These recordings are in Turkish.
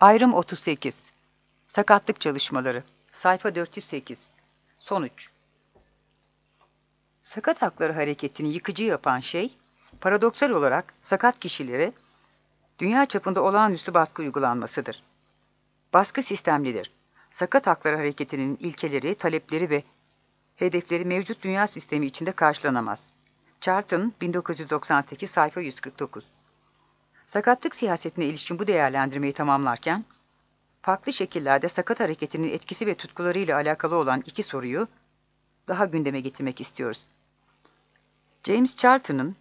Ayrım 38. Sakatlık çalışmaları. Sayfa 408. Sonuç. Sakat hakları hareketini yıkıcı yapan şey, paradoksal olarak sakat kişilere dünya çapında olağanüstü baskı uygulanmasıdır. Baskı sistemlidir. Sakat hakları hareketinin ilkeleri, talepleri ve hedefleri mevcut dünya sistemi içinde karşılanamaz. Charton, 1998, sayfa 149. Sakatlık siyasetine ilişkin bu değerlendirmeyi tamamlarken, farklı şekillerde sakat hareketinin etkisi ve tutkularıyla alakalı olan iki soruyu daha gündeme getirmek istiyoruz. James Charton'ın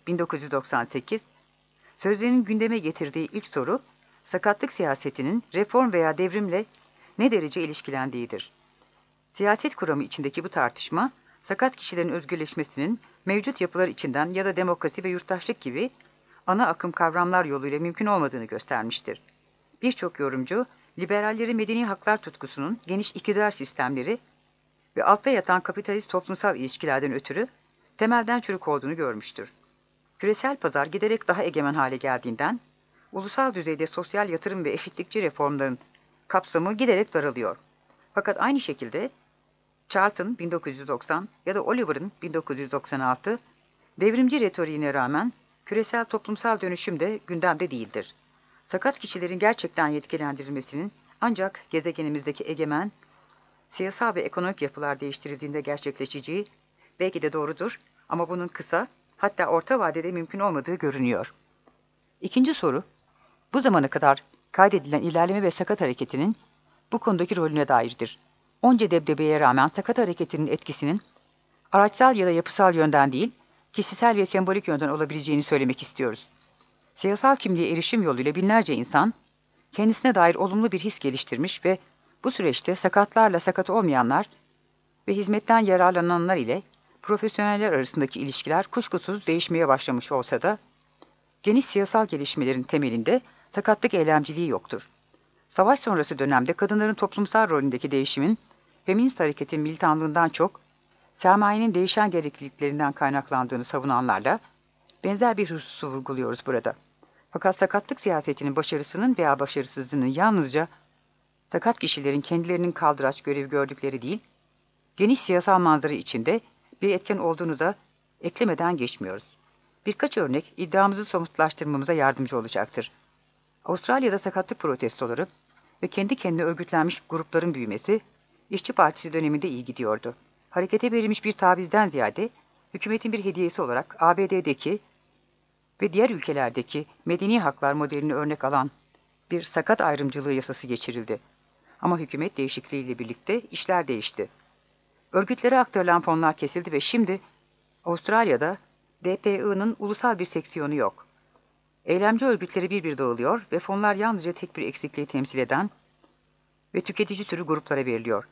1998 sözlerinin gündeme getirdiği ilk soru, sakatlık siyasetinin reform veya devrimle ne derece ilişkilendiğidir. Siyaset kuramı içindeki bu tartışma, sakat kişilerin özgürleşmesinin mevcut yapılar içinden ya da demokrasi ve yurttaşlık gibi ana akım kavramlar yoluyla mümkün olmadığını göstermiştir. Birçok yorumcu, liberallerin medeni haklar tutkusunun geniş iktidar sistemleri ve altta yatan kapitalist toplumsal ilişkilerden ötürü temelden çürük olduğunu görmüştür. Küresel pazar giderek daha egemen hale geldiğinden, ulusal düzeyde sosyal yatırım ve eşitlikçi reformların kapsamı giderek daralıyor. Fakat aynı şekilde Charton 1990 ya da Oliver'ın 1996 devrimci retoriğine rağmen küresel toplumsal dönüşüm de gündemde değildir. Sakat kişilerin gerçekten yetkilendirilmesinin ancak gezegenimizdeki egemen, siyasal ve ekonomik yapılar değiştirildiğinde gerçekleşeceği belki de doğrudur ama bunun kısa, hatta orta vadede mümkün olmadığı görünüyor. İkinci soru, bu zamana kadar kaydedilen ilerleme ve sakat hareketinin bu konudaki rolüne dairdir. Onca debdebeye rağmen sakat hareketinin etkisinin araçsal ya da yapısal yönden değil, kişisel ve sembolik yönden olabileceğini söylemek istiyoruz. Siyasal kimliğe erişim yoluyla binlerce insan, kendisine dair olumlu bir his geliştirmiş ve bu süreçte sakatlarla sakat olmayanlar ve hizmetten yararlananlar ile profesyoneller arasındaki ilişkiler kuşkusuz değişmeye başlamış olsa da, geniş siyasal gelişmelerin temelinde sakatlık eylemciliği yoktur. Savaş sonrası dönemde kadınların toplumsal rolündeki değişimin, feminist hareketin militanlığından çok, sermayenin değişen gerekliliklerinden kaynaklandığını savunanlarla benzer bir hususu vurguluyoruz burada. Fakat sakatlık siyasetinin başarısının veya başarısızlığının yalnızca sakat kişilerin kendilerinin kaldıraç görevi gördükleri değil, geniş siyasal manzara içinde bir etken olduğunu da eklemeden geçmiyoruz. Birkaç örnek iddiamızı somutlaştırmamıza yardımcı olacaktır. Avustralya'da sakatlık protestoları ve kendi kendine örgütlenmiş grupların büyümesi, İşçi Partisi döneminde iyi gidiyordu. Harekete verilmiş bir tavizden ziyade, hükümetin bir hediyesi olarak ABD'deki ve diğer ülkelerdeki medeni haklar modelini örnek alan bir sakat ayrımcılığı yasası geçirildi. Ama hükümet değişikliğiyle birlikte işler değişti. Örgütlere aktarılan fonlar kesildi ve şimdi Avustralya'da DPI'nin ulusal bir seksiyonu yok. Eylemci örgütleri bir dağılıyor ve fonlar yalnızca tek bir eksikliği temsil eden ve tüketici türü gruplara veriliyor.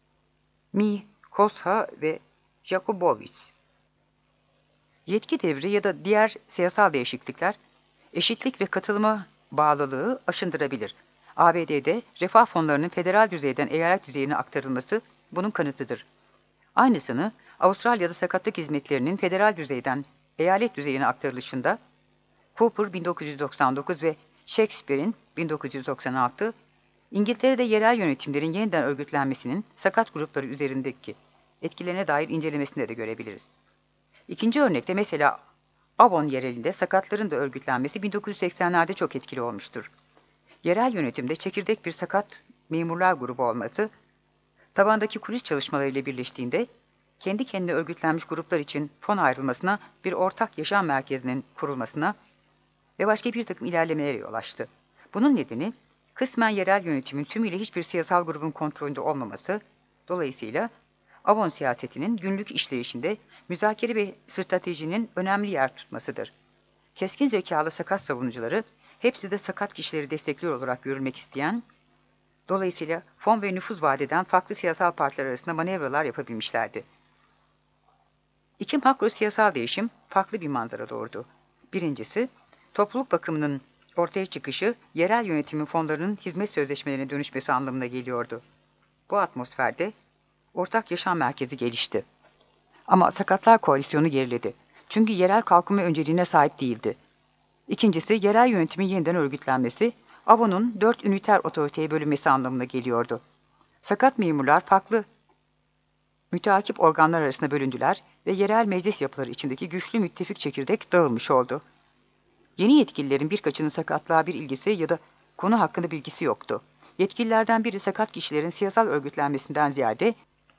Kosha ve Jakubowicz. Yetki devri ya da diğer siyasal değişiklikler, eşitlik ve katılıma bağlılığı aşındırabilir. ABD'de refah fonlarının federal düzeyden eyalet düzeyine aktarılması bunun kanıtıdır. Aynısını Avustralya'da sakatlık hizmetlerinin federal düzeyden eyalet düzeyine aktarılışında Cooper 1999 ve Shakespeare'in 1996, İngiltere'de yerel yönetimlerin yeniden örgütlenmesinin sakat grupları üzerindeki etkilerine dair incelemesinde de görebiliriz. İkinci örnekte mesela Avon yerelinde sakatların da örgütlenmesi 1980'lerde çok etkili olmuştur. Yerel yönetimde çekirdek bir sakat memurlar grubu olması, tabandaki kulis çalışmalarıyla birleştiğinde kendi kendine örgütlenmiş gruplar için fon ayrılmasına, bir ortak yaşam merkezinin kurulmasına ve başka bir takım ilerlemelere yol açtı. Bunun nedeni kısmen yerel yönetimin tümüyle hiçbir siyasal grubun kontrolünde olmaması, dolayısıyla Avon siyasetinin günlük işleyişinde müzakere ve stratejinin önemli yer tutmasıdır. Keskin zekalı sakat savunucuları, hepsi de sakat kişileri destekliyor olarak görülmek isteyen, dolayısıyla fon ve nüfuz vaat eden farklı siyasal partiler arasında manevralar yapabilmişlerdi. İki makro siyasal değişim farklı bir manzara doğurdu. Birincisi, topluluk bakımının ortaya çıkışı, yerel yönetimin fonlarının hizmet sözleşmelerine dönüşmesi anlamına geliyordu. Bu atmosferde ortak yaşam merkezi gelişti. Ama Sakatlar Koalisyonu geriledi. Çünkü yerel kalkınma önceliğine sahip değildi. İkincisi, yerel yönetimin yeniden örgütlenmesi, ABO'nun 4 üniter otoriteye bölünmesi anlamına geliyordu. Sakat memurlar farklı müteakip organlar arasında bölündüler ve yerel meclis yapıları içindeki güçlü müttefik çekirdek dağılmış oldu. Yeni yetkililerin birkaçının sakatlığa bir ilgisi ya da konu hakkında bilgisi yoktu. Yetkililerden biri sakat kişilerin siyasal örgütlenmesinden ziyade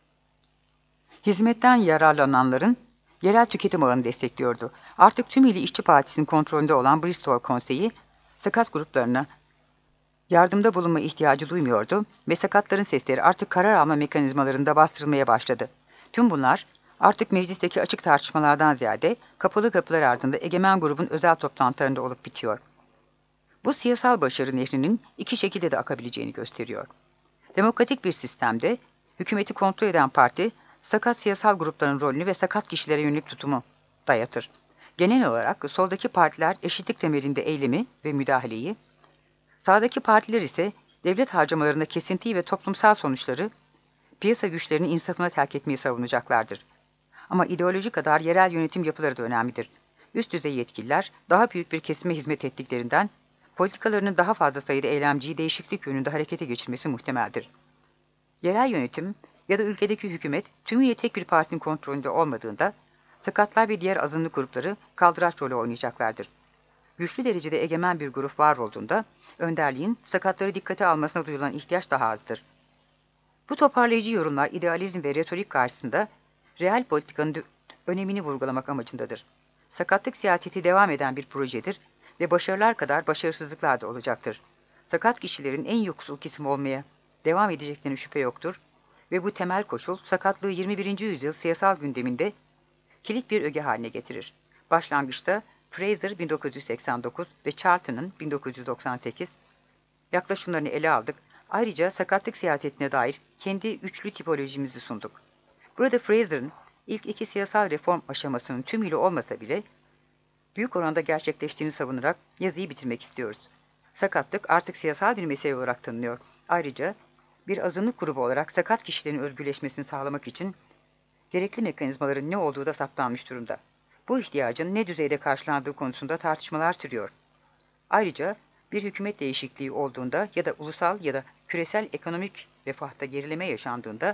hizmetten yararlananların yerel tüketim ağını destekliyordu. Artık tümüyle İşçi Partisi'nin kontrolünde olan Bristol Konseyi, sakat gruplarına yardımda bulunma ihtiyacı duymuyordu ve sakatların sesleri artık karar alma mekanizmalarında bastırılmaya başladı. Tüm bunlar artık meclisteki açık tartışmalardan ziyade kapalı kapılar ardında egemen grubun özel toplantılarında olup bitiyor. Bu siyasal başarı nehrinin iki şekilde de akabileceğini gösteriyor. Demokratik bir sistemde hükümeti kontrol eden parti, sakat siyasal grupların rolünü ve sakat kişilere yönelik tutumu dayatır. Genel olarak soldaki partiler eşitlik temelinde eylemi ve müdahaleyi, sağdaki partiler ise devlet harcamalarında kesintiyi ve toplumsal sonuçları piyasa güçlerinin insafına terk etmeyi savunacaklardır. Ama ideoloji kadar yerel yönetim yapıları da önemlidir. Üst düzey yetkililer daha büyük bir kesime hizmet ettiklerinden politikalarının daha fazla sayıda eylemciyi değişiklik yönünde harekete geçirmesi muhtemeldir. Yerel yönetim ya da ülkedeki hükümet tümüyle tek bir partinin kontrolünde olmadığında sakatlar ve diğer azınlık grupları kaldıraç rolü oynayacaklardır. Güçlü derecede egemen bir grup var olduğunda önderliğin sakatları dikkate almasına duyulan ihtiyaç daha azdır. Bu toparlayıcı yorumlar idealizm ve retorik karşısında real politikanın önemini vurgulamak amacındadır. Sakatlık siyaseti devam eden bir projedir ve başarılar kadar başarısızlıklar da olacaktır. Sakat kişilerin en yoksul kesim olmaya devam edeceklerine şüphe yoktur ve bu temel koşul sakatlığı 21. yüzyıl siyasal gündeminde kilit bir öge haline getirir. Başlangıçta Fraser 1989 ve Charlton'ın 1998 yaklaşımlarını ele aldık. Ayrıca sakatlık siyasetine dair kendi üçlü tipolojimizi sunduk. Burada Fraser'ın ilk iki siyasal reform aşamasının tümüyle olmasa bile büyük oranda gerçekleştiğini savunarak yazıyı bitirmek istiyoruz. Sakatlık artık siyasal bir mesele olarak tanınıyor. Ayrıca bir azınlık grubu olarak sakat kişilerin özgürleşmesini sağlamak için gerekli mekanizmaların ne olduğu da saptanmış durumda. Bu ihtiyacın ne düzeyde karşılandığı konusunda tartışmalar sürüyor. Ayrıca bir hükümet değişikliği olduğunda ya da ulusal ya da küresel ekonomik refahta gerileme yaşandığında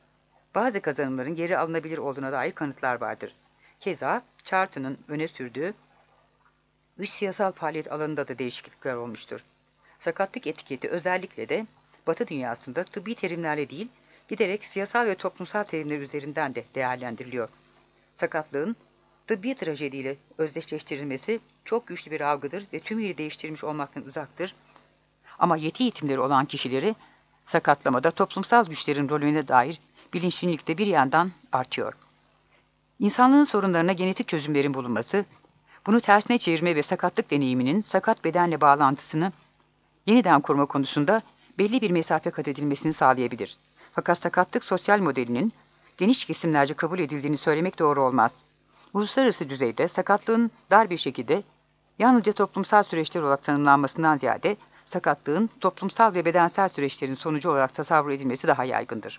bazı kazanımların geri alınabilir olduğuna dair kanıtlar vardır. Keza Charlton'ın öne sürdüğü üç siyasal faaliyet alanında da değişiklikler olmuştur. Sakatlık etiketi özellikle de Batı dünyasında tıbbi terimlerle değil, giderek siyasal ve toplumsal terimler üzerinden de değerlendiriliyor. Sakatlığın tıbbi trajediyle özdeşleştirilmesi çok güçlü bir algıdır ve tümüyle değiştirilmiş olmaktan uzaktır. Ama yeti eğitimleri olan kişileri sakatlamada toplumsal güçlerin rolüne dair bilinçlilik de bir yandan artıyor. İnsanlığın sorunlarına genetik çözümlerin bulunması, bunu tersine çevirme ve sakatlık deneyiminin sakat bedenle bağlantısını yeniden kurma konusunda belli bir mesafe kat edilmesini sağlayabilir. Fakat sakatlık sosyal modelinin geniş kesimlerce kabul edildiğini söylemek doğru olmaz. Uluslararası düzeyde sakatlığın dar bir şekilde yalnızca toplumsal süreçler olarak tanımlanmasından ziyade sakatlığın toplumsal ve bedensel süreçlerin sonucu olarak tasavvur edilmesi daha yaygındır.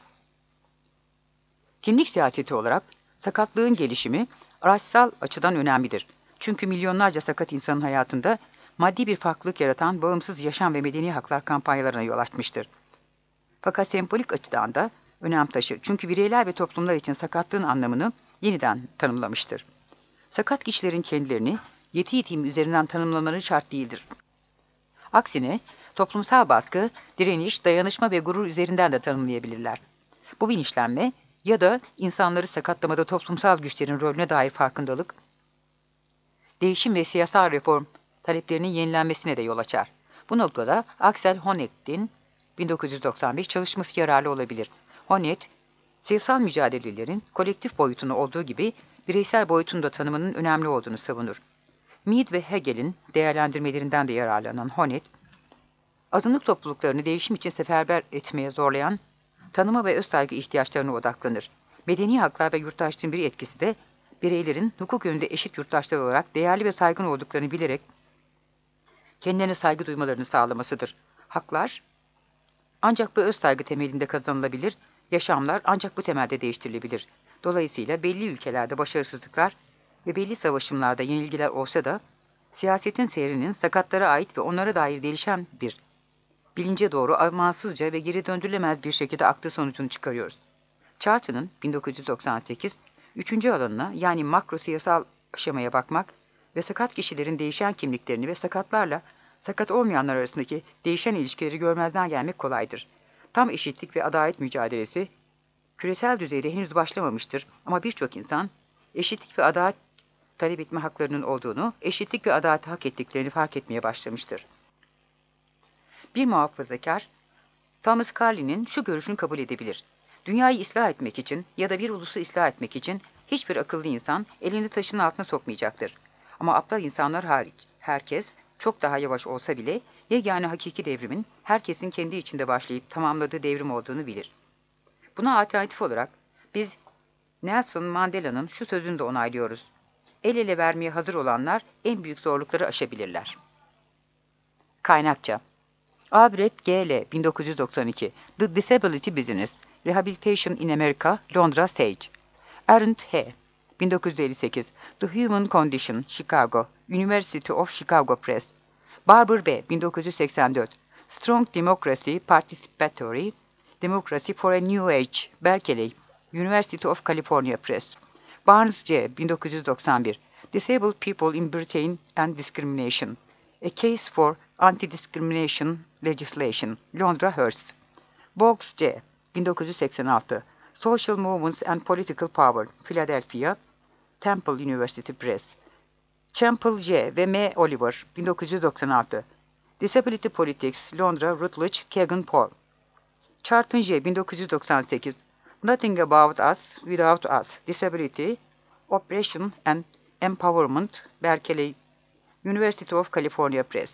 Kimlik siyaseti olarak sakatlığın gelişimi araçsal açıdan önemlidir. Çünkü milyonlarca sakat insanın hayatında maddi bir farklılık yaratan bağımsız yaşam ve medeni haklar kampanyalarına yol açmıştır. Fakat sembolik açıdan da önem taşır. Çünkü bireyler ve toplumlar için sakatlığın anlamını yeniden tanımlamıştır. Sakat kişilerin kendilerini yeti yetimi üzerinden tanımlamaları şart değildir. Aksine toplumsal baskı, direniş, dayanışma ve gurur üzerinden de tanımlayabilirler. Bu bilinçlenme ya da insanları sakatlamada toplumsal güçlerin rolüne dair farkındalık, değişim ve siyasal reform taleplerinin yenilenmesine de yol açar. Bu noktada Axel Honneth'in 1995 çalışması yararlı olabilir. Honneth, siyasal mücadelelerin kolektif boyutunu olduğu gibi bireysel boyutunu da tanımanın önemli olduğunu savunur. Mead ve Hegel'in değerlendirmelerinden de yararlanan Honneth, azınlık topluluklarını değişim için seferber etmeye zorlayan tanıma ve özsaygı ihtiyaçlarına odaklanır. Medeni haklar ve yurttaşlığın bir etkisi de bireylerin hukuk yönünde eşit yurttaşlar olarak değerli ve saygın olduklarını bilerek kendilerine saygı duymalarını sağlamasıdır. Haklar ancak bu öz saygı temelinde kazanılabilir, yaşamlar ancak bu temelde değiştirilebilir. Dolayısıyla belli ülkelerde başarısızlıklar ve belli savaşımlarda yenilgiler olsa da Siyasetin seyrinin sakatlara ait ve onlara dair değişen bir bilince doğru amansızca ve geri döndürülemez bir şekilde aktığı sonucunu çıkarıyoruz. Charton'ın 1998 üçüncü alanına yani makro siyasal aşamaya bakmak ve sakat kişilerin değişen kimliklerini ve sakatlarla sakat olmayanlar arasındaki değişen ilişkileri görmezden gelmek kolaydır. Tam eşitlik ve adalet mücadelesi küresel düzeyde henüz başlamamıştır ama birçok insan eşitlik ve adalet talep etme haklarının olduğunu, eşitlik ve adalet hak ettiklerini fark etmeye başlamıştır. Bir muhafazakar, Thomas Carlyle'nin şu görüşünü kabul edebilir. Dünyayı ıslah etmek için ya da bir ulusu ıslah etmek için hiçbir akıllı insan elini taşın altına sokmayacaktır. Ama aptal insanlar hariç, herkes çok daha yavaş olsa bile yegane hakiki devrimin herkesin kendi içinde başlayıp tamamladığı devrim olduğunu bilir. Buna alternatif olarak biz Nelson Mandela'nın şu sözünü de onaylıyoruz. El ele vermeye hazır olanlar en büyük zorlukları aşabilirler. Kaynakça Albrecht G.L. 1992 The Disability Business Rehabilitation in America Londra Sage Arendt H. 1958 The Human Condition Chicago University of Chicago Press Barber B. 1984 Strong Democracy Participatory Democracy for a New Age Berkeley University of California Press Barnes C. 1991 Disabled People in Britain and Discrimination A Case for Anti-Discrimination Legislation Londra Hearst Boggs C. 1986 Social Movements and Political Power Philadelphia Temple University Press Champel J. ve M. Oliver 1996 Disability Politics Londra Routledge Kagan Paul Charton J. 1998 Nothing About Us Without Us Disability Oppression and Empowerment Berkeley University of California Press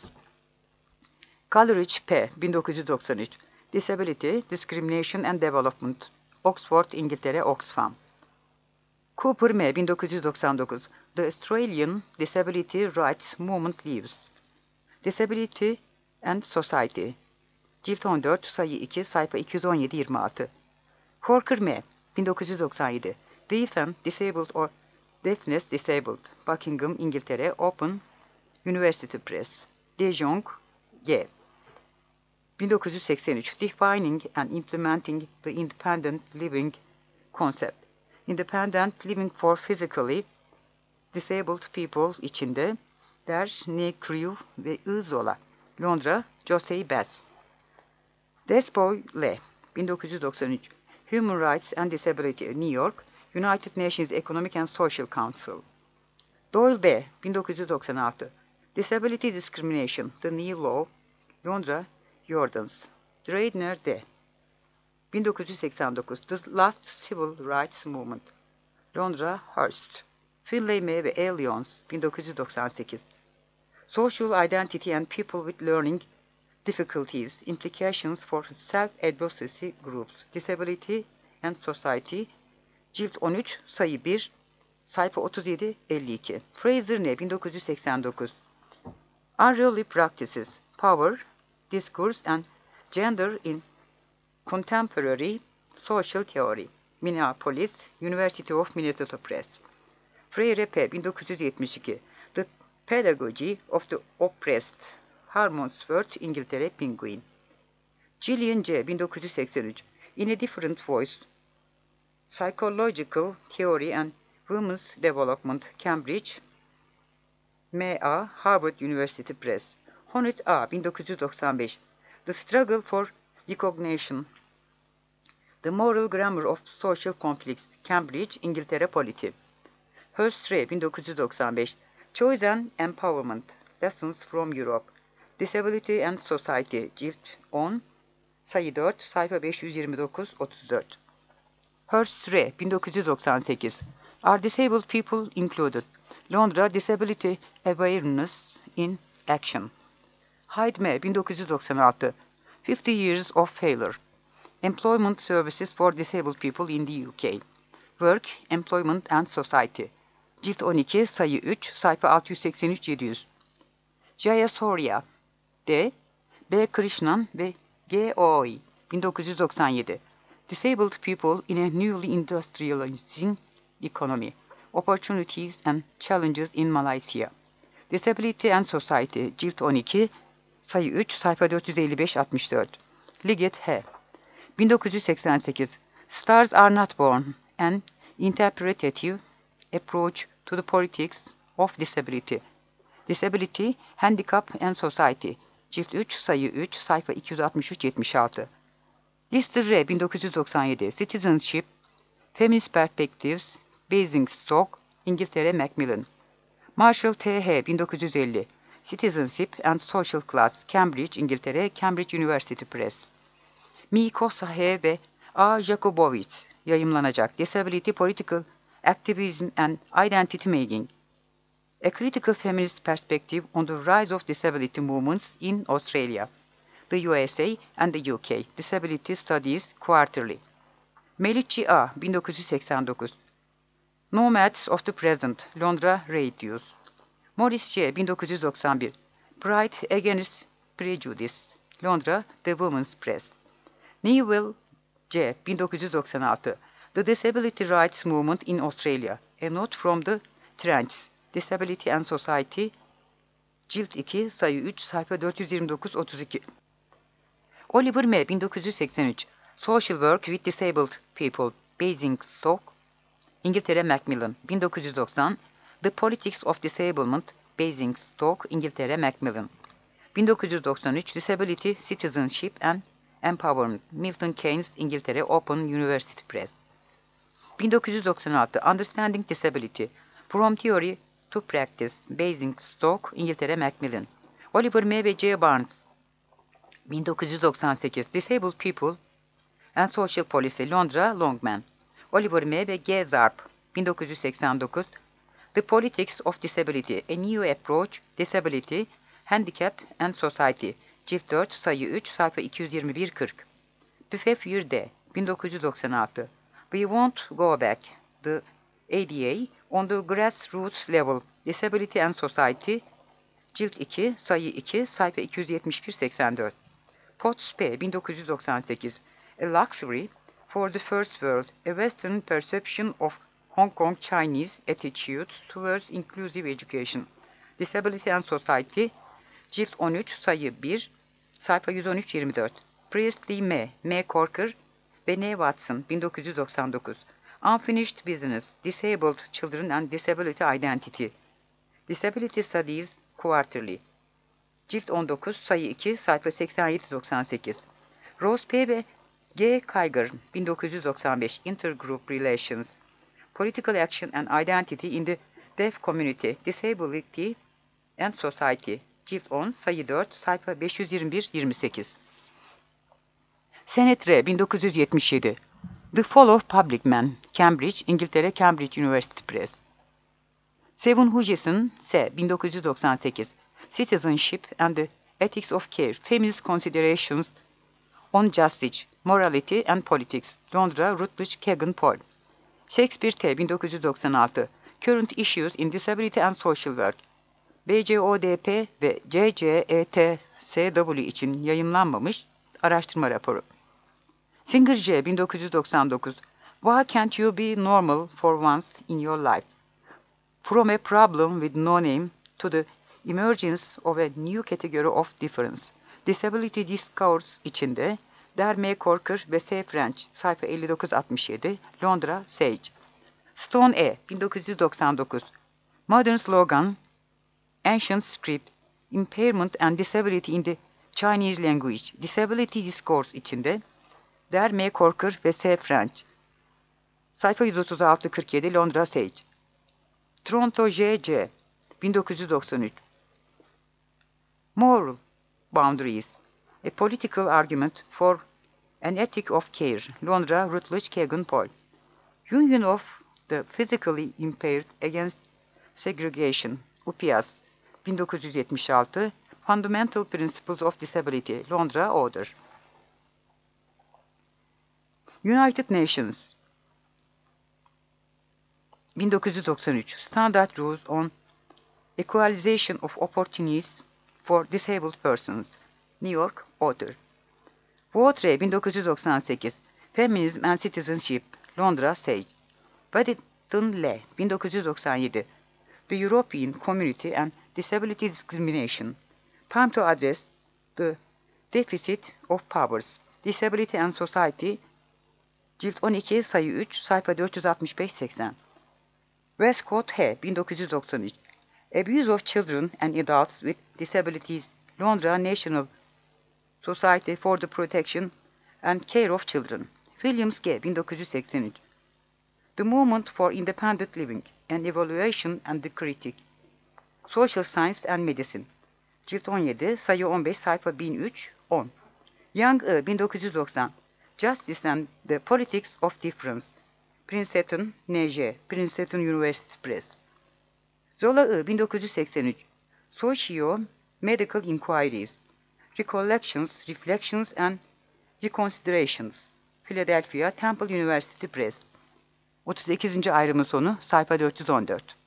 Coleridge P. 1993 Disability, Discrimination and Development Oxford, İngiltere, Oxfam Cooper M. 1999 The Australian Disability Rights Movement Lives Disability and Society Cilt 14, sayı 2, sayfa 217-26 Corker M. 1997 Deaf and Disabled or Deafness Disabled Buckingham, İngiltere, Open University Press De Jong G. 1983 Defining and Implementing the Independent Living Concept Independent Living for Physically Disabled People içinde Der Crew ve I. Zola Londra Josey Bass Desboy L. 1993 Human Rights and Disability New York United Nations Economic and Social Council Doyle B. 1996 Disability Discrimination The New Law Londra Jordans Dreidner D. 1989 The Last Civil Rights Movement Londra Hearst Finlay M. ve A. Lyons 1998 Social Identity and People with Learning Difficulties Implications for Self-Advocacy Groups Disability and Society Cilt 13 sayı 1 sayfa 37-52 Fraser N. 1989 Unruly Practices Power Discourse and Gender in Contemporary Social Theory Minneapolis University of Minnesota Press Freire P. 1972 The Pedagogy of the Oppressed Harmondsworth, İngiltere, Penguin Gillian C. 1983 In a Different Voice Psychological Theory and Women's Development Cambridge M.A. Harvard University Press Honet A. 1995 The Struggle for Recognition The Moral Grammar of Social Conflicts Cambridge, İngiltere, Polity Hurst R. 1995 Choice and Empowerment Lessons from Europe Disability and Society Cilt 10 sayı 4 sayfa 529-34 Hurst R. 1998 Are Disabled People Included? Londra Disability Awareness in Action Hyde M. 1996 50 Years of Failure Employment Services for Disabled People in the UK Work, Employment and Society Cilt 12 sayı 3 sayfa 683-700 Jayasuriya D. B. Krishnan ve G. Ooi 1997 Disabled People in a Newly Industrializing Economy Opportunities and Challenges in Malaysia Disability and Society, Cilt 12, sayı 3, sayfa 455-64. Liggett H. 1988. Stars Are Not Born, An Interpretative Approach to the Politics of Disability. Disability, Handicap and Society, Cilt 3, sayı 3, sayfa 263-76. Lister R. 1997. Citizenship, Feminist Perspectives, Basingstoke, İngiltere Macmillan. Marshall T. H. 1950. Citizenship and Social Class, Cambridge, İngiltere, Cambridge University Press. Mi Kosa H. ve A. Jakubowicz yayımlanacak. Disability, Political Activism and Identity Making. A Critical Feminist Perspective on the Rise of Disability Movements in Australia, the USA and the UK. Disability Studies Quarterly. Melih A. 1989. Nomads of the Present, Londra Radius. Morris J. 1991. Pride Against Prejudice, Londra The Women's Press. Newell C. 1996. The Disability Rights Movement in Australia, A Note from the Trenches, Disability and Society, Cilt 2, sayı 3, sayfa 429-32. Oliver M. 1983. Social Work with Disabled People, Basingstoke, İngiltere Macmillan. 1990. The Politics of Disablement, Basingstoke, İngiltere Macmillan. 1993. Disability, Citizenship and Empowerment, Milton Keynes, İngiltere Open University Press. 1996. Understanding Disability, From Theory to Practice, Basingstoke, İngiltere Macmillan. Oliver M. ve J. Barnes. 1998. Disabled People and Social Policy, Londra Longman. Oliver M. ve G. Zarp. 1989. The Politics of Disability, A New Approach, Disability, Handicap and Society, Cilt 4, sayı 3, sayfa 221-40. Büfefür D. 1996. We Won't Go Back, The ADA on the Grassroots Level, Disability and Society, Cilt 2, sayı 2, sayfa 271-84. Potts P. 1998. A Luxury for the First World, A Western Perception of Hong Kong Chinese Attitudes Towards Inclusive Education, Disability and Society, Cilt 13, sayı 1, sayfa 113-24. Priestley M. M. Corker ve N. Watson, 1999. Unfinished Business, Disabled Children and Disability Identity, Disability Studies Quarterly, Cilt 19, sayı 2, sayfa 87-98. Rose P. ve G. Kiger, 1995. Intergroup Relations, Political Action and Identity in the Deaf Community, Disability and Society, Cilt 10, sayı 4, sayfa 521-28. Sennett R. 1977. The Fall of Public Man, Cambridge, İngiltere Cambridge University Press. Seven Hutchison S. 1998. Citizenship and the Ethics of Care, Feminist Considerations on Justice, Morality and Politics, Londra Routledge Kagan Paul. Shakespeare T. 1996. Current Issues in Disability and Social Work, BCODP ve CCETSW için yayımlanmamış araştırma raporu. Singer J. 1999. Why Can't You Be Normal for Once in Your Life? From a Problem with No Name to the Emergence of a New Category of Difference, Disability Discourse içinde Der M. Corker ve S. French, sayfa 59-67, Londra Sage. Stone E. 1999. Modern Slogan, Ancient Script, Impairment and Disability in the Chinese Language, Disability Discourse içinde Der M. Corker ve S. French, sayfa 136-47, Londra Sage. Toronto J.C. 1993. Moral Boundaries, A Political Argument for an Ethic of Care, Londra Routledge Kagan Paul. Union of the Physically Impaired Against Segregation, UPIAS, 1976. Fundamental Principles of Disability, Londra Oder. United Nations, 1993. Standard Rules on Equalization of Opportunities for Disabled Persons, New York, Author. Vautre, 1998. Feminism and Citizenship, Londra Sage. Waddington L. 1997. The European Community and Disability Discrimination. Time to Address the Deficit of Powers. Disability and Society, Cilt 12, sayı 3, sayfa 465-80. Westcott H. 1993. Abuse of Children and Adults with Disabilities, Londra National Society for the Protection and Care of Children. Williams G. 1983. The Movement for Independent Living, An Evaluation and the Critique. Social Science and Medicine. Cilt 17, sayı 15, sayfa 1003-10. Young I. 1990. Justice and the Politics of Difference. Princeton, N.J. Princeton University Press. Zola I. 1983. Socio-Medical Inquiries. Recollections, Reflections and Reconsiderations. Philadelphia, Temple University Press. 32. ayrımın sonu, sayfa 414.